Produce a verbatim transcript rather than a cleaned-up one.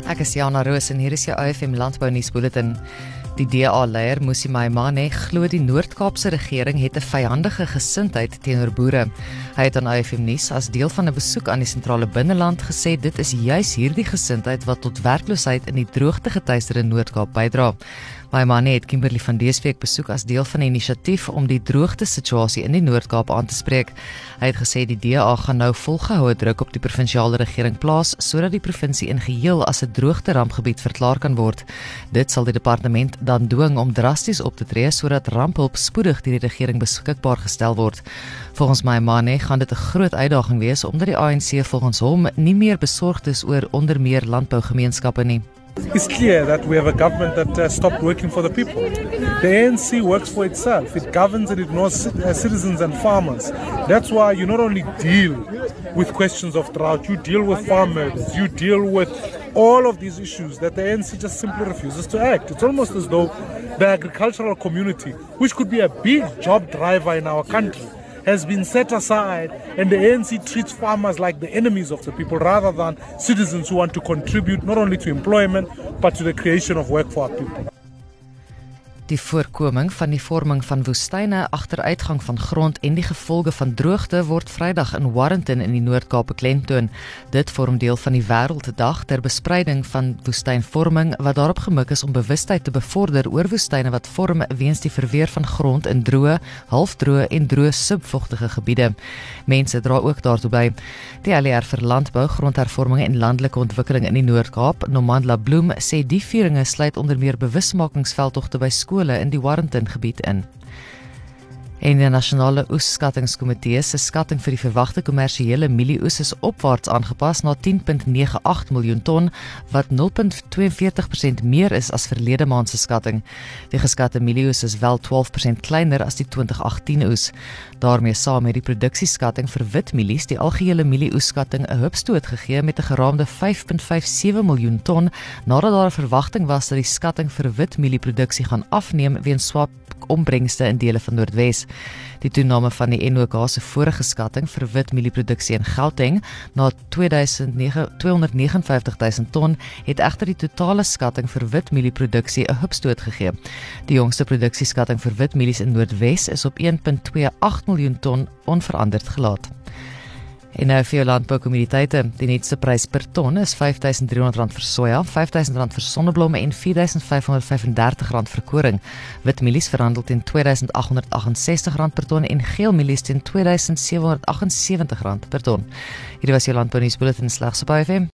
Ek is Jana Roos en hier is jou O F M Landbou Nuusbulletin. Die D A-leier Mmusi Maimane glo die Noord-Kaapse regering het 'n vyandige gesindheid teenoor boere. Hy het aan O F M Nuus as deel van 'n besoek aan die sentrale binneland gesê dit is juis hierdie gesindheid wat tot werkloosheid in die droogtegetuisterde Noord-Kaap bydra. Maimane het Kimberley van Deesweek besoek as deel van 'n inisiatief om die droogtesituasie in die Noord-Kaap aan te spreek. Hy het gesê die D A gaan nou volgehoue druk op die provinsiale regering plaas sodat die provinsie in geheel as 'n droogterampgebied verklaar kan word. Dit sal die departement dan dwing om drasties op te tree sodat rampehulp spoedig deur die regering beskikbaar gestel word. Volgens Maimane gaan dit 'n groot uitdaging wees omdat die A N C volgens hom nie meer besorgd is oor onder meer landbougemeenskappe nie. It's clear that we have a government that uh, stopped working for the people. The A N C works for itself. It governs and ignores uh, citizens and farmers. That's why you not only deal with questions of drought, you deal with farmers, you deal with all of these issues that the A N C just simply refuses to act. It's almost as though the agricultural community, which could be a big job driver in our country, has been set aside, and the A N C treats farmers like the enemies of the people rather than citizens who want to contribute not only to employment but to the creation of work for our people. Die voorkoming van die vorming van woestyne, agteruitgang van grond en die gevolge van droogte word Vrydag in Warrenton in die Noord-Kaap beklemtoon. Dit vorm deel van die Wêrelddag ter bespreiding van woestynvorming wat daarop gemik is om bewustheid te bevorder oor woestyne wat vorm weens die verweer van grond in droë, halfdroë en droë subvogtige gebiede. Mense dra ook daartoe by. Die L E R vir Landbou, Grondhervorming en Landelike Ontwikkeling in die Noord-Kaap, Nomandla Bloem, sê die vieringe sluit onder meer bewusmakingsveldtogte by skole in die Warrenton gebied in. En die Nasionale Oesskattingskomitee se skatting vir die verwagte kommersiële mielieoes is opwaarts aangepas na tien komma nege agt miljoen ton, wat nul komma twee vier persent meer is as verlede maand se skatting. Die geskatte mielieoes is wel twaalf persent kleiner as die twintig agtien oes. Daarmee saam met die produksieskatting vir witmielies die algehele mielieoesskatting 'n hupstoot gegee met 'n geraamde vyf komma vyf sewe miljoen ton, nadat daar 'n verwagting was dat die skatting vir witmielieproduksie gaan afneem weens swak opbrengste in dele van Noordwes. Die toename van die N O K se vorige skatting vir witmielieproduksie in Gauteng na tweehonderdnegenenvyftig duisend ton het egter die totale skatting vir witmielieproduksie 'n hupstoot gegee. Die jongste produksieskatting vir witmielies in Noordwes is op een komma twee agt miljoen ton onveranderd gelaat. En nou vir jou landboukommoditeite, die netste prys per ton is vyf duisend driehonderd rand vir soja, vyf duisend rand vir sonneblomme en vier duisend vyfhonderd vyfendertig rand vir koring. Witmielies verhandel teen twee duisend agt honderd agt en sestig rand per ton en geelmielies teen twee duisend sewe honderd agt en sewentig rand per ton. Hierdie was jou landbou nuusbulletin slegs op O F M.